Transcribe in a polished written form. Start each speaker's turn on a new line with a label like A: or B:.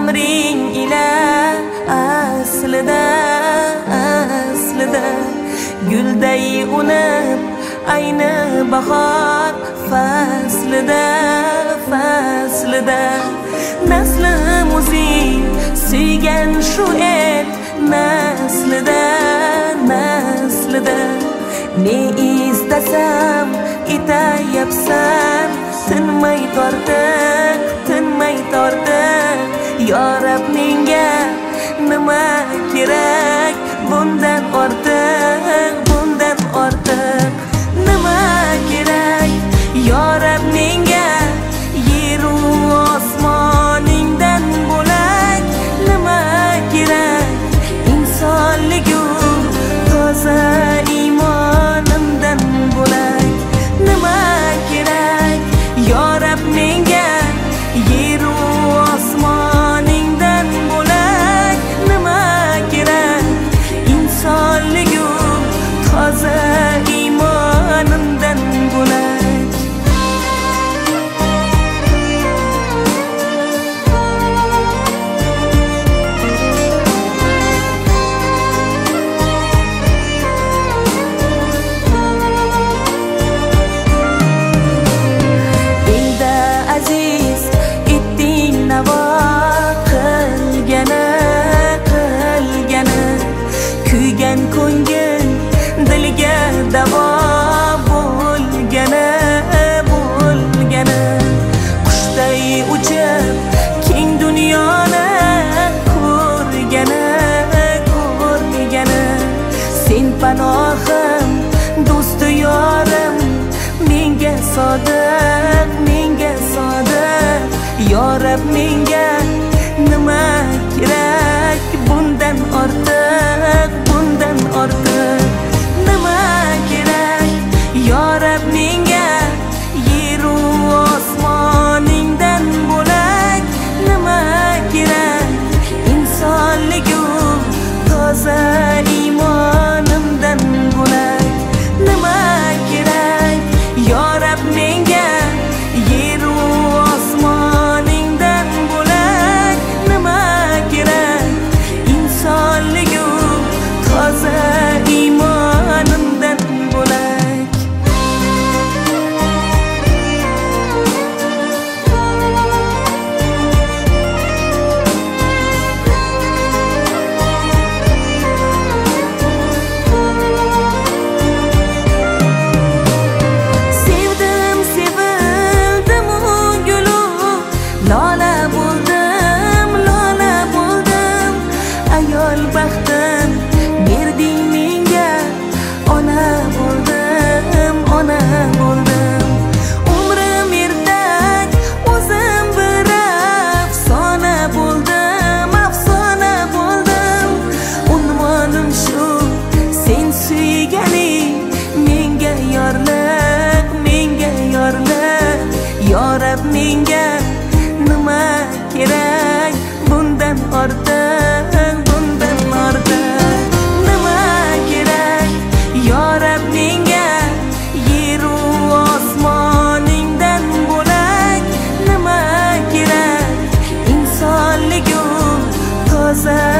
A: amring ila aslida gulday unib ayni bahor faslida naslim o'zing suygan shu el naslida ne istasam etayapsan tinmay tortiq yo Rab menga nima kerak bundan ortiq nima kerak yo Rab menga yeru osmoningdan bo'lak nima kerak insonligu toza iymonimdan bo'lak nima kerak yo Rab menga yeru osmoningdan bo'lak nima kerak insonligu toza iymonimdan bo'lak kuygan ko'ngil dilga davo bo'lgani qushday uchib keng dunyoni ko'rgani sen panohim do'stu yorim menga sodiq yo Rab menga nima kerak bundan ortiq nima kerak yo Rab menga yeru osmoningdan bo'lak nima kerak insonligu toza iymonimdan bo'lak nima kerak yo Rab menga yeru osmoningdan bo'lak nima kerak insonligu toza iymonimdan bo'lak sevildim u gulu lola bo'ldim ayol baxtim berding menga ona bo'ldim umrim ertak o'zim bir afsona bo'ldim unvonim shu sen suyganing menga yorliq yo Rab menga nima kerak bundan ortiq nima kerak yo Rab menga yeru osmoningdan bo'lak nima kerak insonligu toza